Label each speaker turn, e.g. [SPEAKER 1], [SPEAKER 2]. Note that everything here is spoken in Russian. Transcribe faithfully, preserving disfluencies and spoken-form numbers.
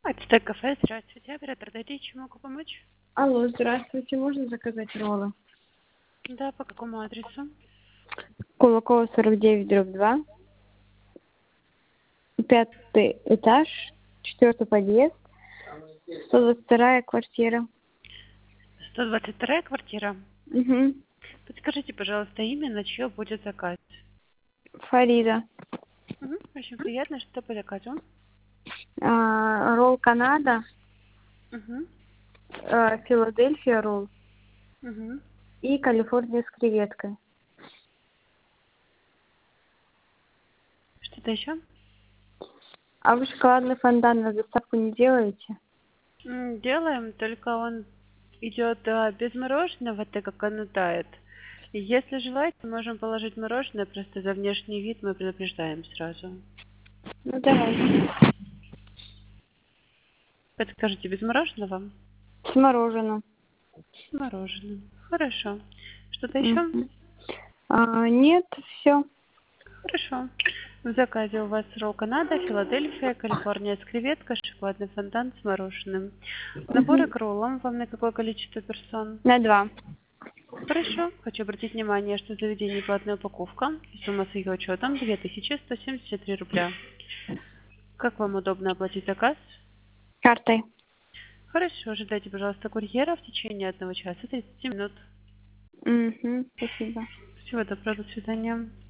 [SPEAKER 1] Это кафе, здравствуйте, оператор, дайте, чем могу помочь?
[SPEAKER 2] Алло, здравствуйте, можно заказать роллы?
[SPEAKER 1] Да, по какому адресу?
[SPEAKER 2] Кулакова сорок девять, дробь два. Пятый этаж, четвертый подъезд, сто двадцать вторая квартира.
[SPEAKER 1] сто двадцать вторая квартира.
[SPEAKER 2] Угу.
[SPEAKER 1] Подскажите, пожалуйста, имя, на чье будет заказ?
[SPEAKER 2] Фарида.
[SPEAKER 1] Угу, очень приятно, что по заказу.
[SPEAKER 2] А, ролл Канада,
[SPEAKER 1] Угу,
[SPEAKER 2] а, Филадельфия ролл
[SPEAKER 1] угу.
[SPEAKER 2] и Калифорния с креветкой.
[SPEAKER 1] Что-то еще?
[SPEAKER 2] А вы шоколадный фондан на доставку не делаете?
[SPEAKER 1] М, Делаем, только он идет а, без мороженого, так как оно тает. И если желаете, можем положить мороженое, просто за внешний вид мы предупреждаем сразу.
[SPEAKER 2] Ну давайте.
[SPEAKER 1] Подскажите, без мороженого?
[SPEAKER 2] С мороженым.
[SPEAKER 1] С мороженым. Хорошо. Что-то еще?
[SPEAKER 2] Мгм. А, нет, все.
[SPEAKER 1] Хорошо. В заказе у вас ролл Канада, Филадельфия, Калифорния с креветкой, шоколадный фонтан с мороженым. Наборы к роллам вам на какое количество персон?
[SPEAKER 2] На два.
[SPEAKER 1] Хорошо. Хочу обратить внимание, что в заведении платная упаковка. И сумма с ее учетом две тысячи сто семьдесят три рубля. Как вам удобно оплатить заказ?
[SPEAKER 2] Картой.
[SPEAKER 1] Хорошо. Ожидайте, пожалуйста, курьера в течение одного часа тридцати минут.
[SPEAKER 2] Угу. Спасибо.
[SPEAKER 1] Всего доброго. До свидания.